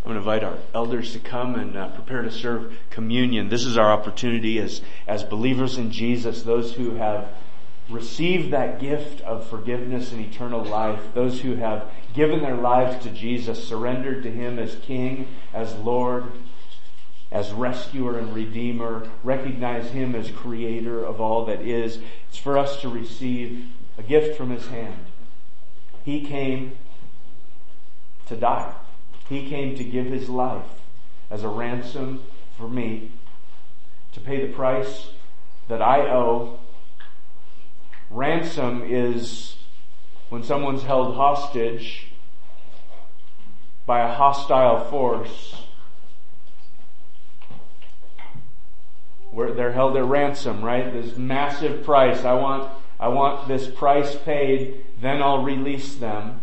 I'm going to invite our elders to come and prepare to serve communion. This is our opportunity as believers in Jesus, those who have received that gift of forgiveness and eternal life, those who have given their lives to Jesus, surrendered to Him as King, as Lord, as rescuer and redeemer, recognize Him as creator of all that is. It's for us to receive a gift from His hand. He came to die. He came to give His life as a ransom for me, to pay the price that I owe. Ransom is when someone's held hostage by a hostile force. Where they're held at ransom, right? This massive price. I want this price paid, then I'll release them.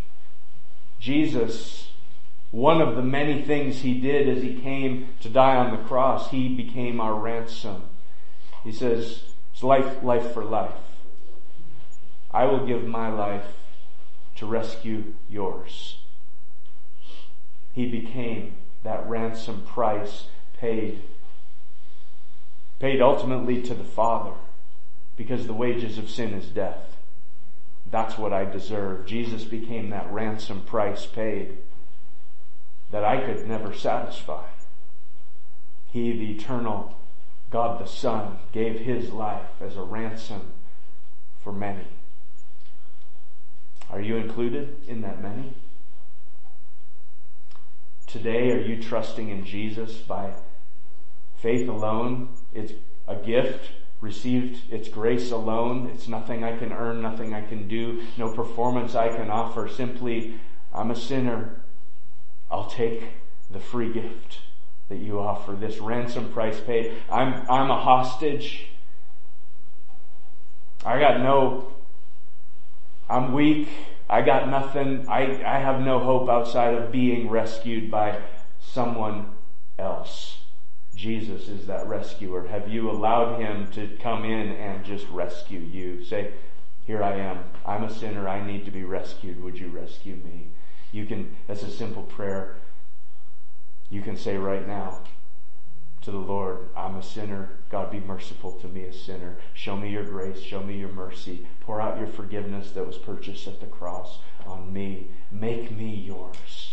Jesus, one of the many things He did as He came to die on the cross, He became our ransom. He says, it's life for life. I will give my life to rescue yours. He became that ransom price paid ultimately to the Father, because the wages of sin is death. That's what I deserve. Jesus became that ransom price paid that I could never satisfy. He, the eternal God the Son, gave His life as a ransom for many. Are you included in that many? Today, are you trusting in Jesus by faith alone? It's a gift received. It's grace alone. It's nothing I can earn, nothing I can do, no performance I can offer. Simply, I'm a sinner. I'll take the free gift that you offer, this ransom price paid. I'm a hostage. I'm weak. I got nothing. I have no hope outside of being rescued by someone else. Jesus is that rescuer. Have you allowed Him to come in and just rescue you? Say, here I am. I'm a sinner. I need to be rescued. Would you rescue me? That's a simple prayer. You can say right now to the Lord, I'm a sinner. God, be merciful to me, a sinner. Show me your grace. Show me your mercy. Pour out your forgiveness that was purchased at the cross on me. Make me yours.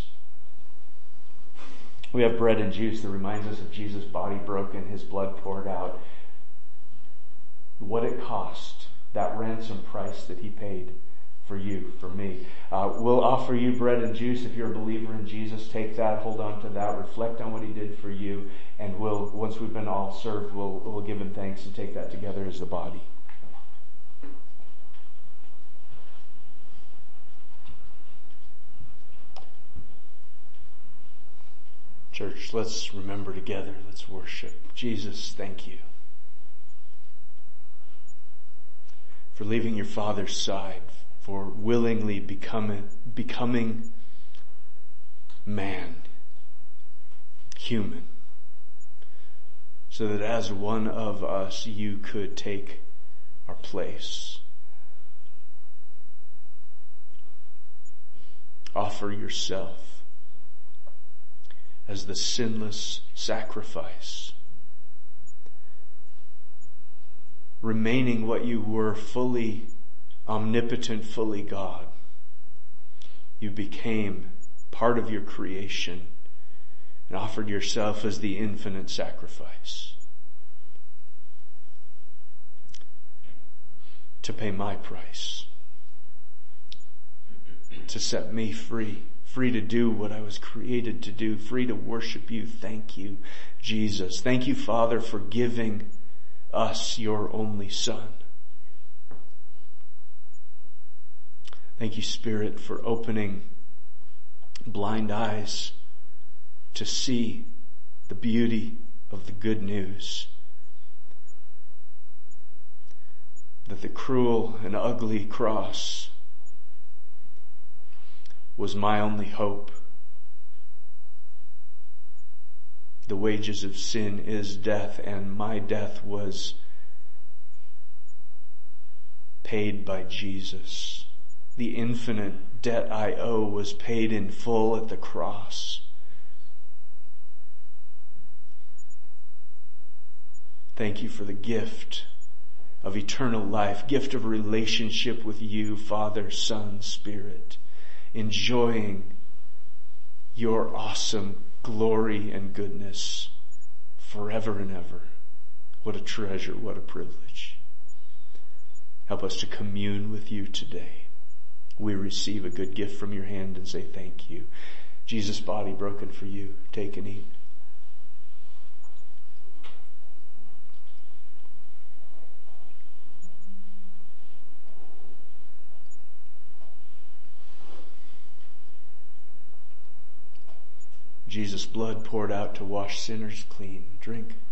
We have bread and juice that reminds us of Jesus' body broken, His blood poured out. What it cost, that ransom price that He paid for you, for me. We'll offer you bread and juice. If you're a believer in Jesus, take that, hold on to that, reflect on what He did for you, and once we've been all served, we'll give Him thanks and take that together as the body. Church, let's remember together. Let's worship. Jesus, thank you for leaving your Father's side, for willingly becoming man, human, so that as one of us, you could take our place. Offer yourself as the sinless sacrifice, remaining what you were, fully omnipotent, fully God. You became part of your creation and offered yourself as the infinite sacrifice to pay my price, to set me free to do what I was created to do, free to worship you. Thank you, Jesus. Thank you, Father, for giving us your only Son. Thank you, Spirit, for opening blind eyes to see the beauty of the good news, that the cruel and ugly cross was my only hope. The wages of sin is death, and my death was paid by Jesus. The infinite debt I owe was paid in full at the cross. Thank you for the gift of eternal life, gift of relationship with you, Father, Son, Spirit, enjoying your awesome glory and goodness forever and ever. What a treasure, what a privilege. Help us to commune with you today. We receive a good gift from your hand and say thank you. Jesus' body broken for you. Take and eat. Jesus' blood poured out to wash sinners clean. Drink.